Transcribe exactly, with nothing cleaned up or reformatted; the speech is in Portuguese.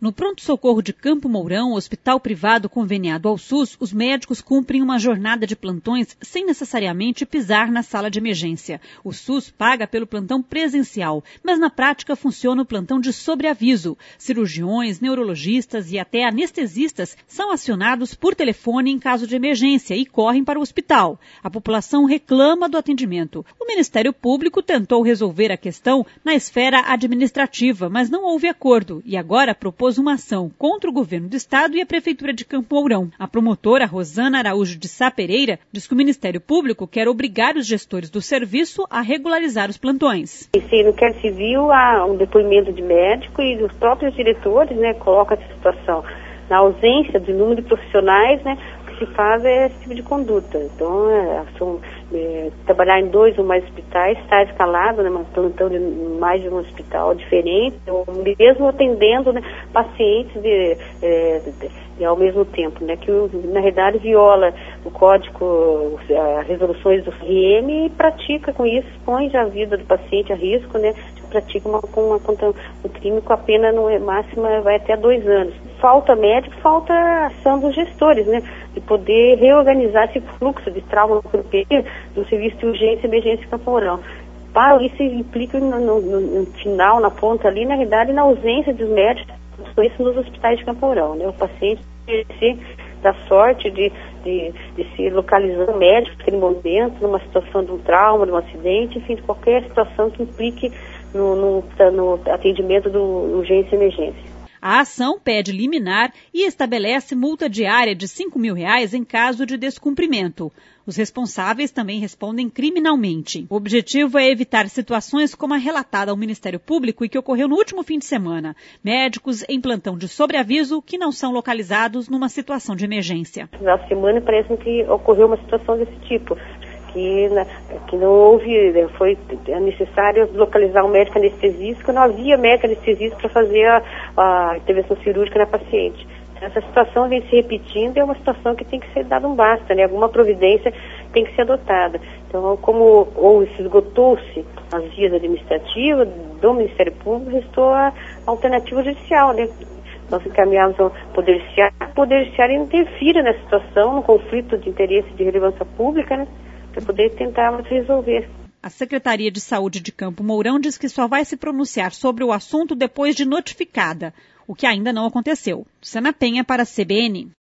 No pronto-socorro de Campo Mourão, hospital privado conveniado ao SUS, os médicos cumprem uma jornada de plantões sem necessariamente pisar na sala de emergência. O SUS paga pelo plantão presencial, mas na prática funciona o plantão de sobreaviso. Cirurgiões, neurologistas e até anestesistas são acionados por telefone em caso de emergência e correm para o hospital. A população reclama do atendimento. O Ministério Público tentou resolver a questão na esfera administrativa, mas não houve acordo e agora propôs uma ação contra o governo do estado e a prefeitura de Campo Mourão. A promotora Rosana Araújo de Sá Pereira diz que o Ministério Público quer obrigar os gestores do serviço a regularizar os plantões. E no inquérito civil há um depoimento de médico e os próprios diretores, né, colocam essa situação. Na ausência de número de profissionais, né, o que se faz é esse tipo de conduta. Então, é, são, é, trabalhar em dois ou mais hospitais está escalado, né, mas plantão de mais de um hospital diferente, ou mesmo atendendo, né, pacientes de, é, de, de, ao mesmo tempo, né, que na realidade viola o código, as resoluções do R M e pratica com isso, expõe a vida do paciente a risco, né, pratica uma, uma, um crime com a pena no, máxima vai até dois anos. Falta médico, falta ação dos gestores, né, de poder reorganizar esse fluxo de trauma do serviço de urgência e emergência em Campo Mourão. Para isso implica no, no, no final, na ponta ali, na realidade, na ausência dos médicos, isso nos hospitais de Campo Mourão, né, o paciente se dá sorte de, de, de se localizar médico naquele momento, numa situação de um trauma, de um acidente, enfim, de qualquer situação que implique no, no, no atendimento do urgência e emergência. A ação pede liminar e estabelece multa diária de cinco mil reais em caso de descumprimento. Os responsáveis também respondem criminalmente. O objetivo é evitar situações como a relatada ao Ministério Público e que ocorreu no último fim de semana. Médicos em plantão de sobreaviso que não são localizados numa situação de emergência. Na semana parece que ocorreu uma situação desse tipo. Que, que não houve, foi necessário localizar um médico anestesista, não havia médico anestesista para fazer a, a intervenção cirúrgica na paciente. Essa situação vem se repetindo e é uma situação que tem que ser dado um basta, né? Alguma providência tem que ser adotada. Então, como ou se esgotou-se as vias administrativas do Ministério Público, restou a alternativa judicial, né? Nós encaminhamos ao Poder Judiciário, o Poder Judiciário interfira nessa situação, no conflito de interesse de relevância pública, né? Para poder tentar resolver. A Secretaria de Saúde de Campo Mourão diz que só vai se pronunciar sobre o assunto depois de notificada, o que ainda não aconteceu. Luciana Penha para a C B N.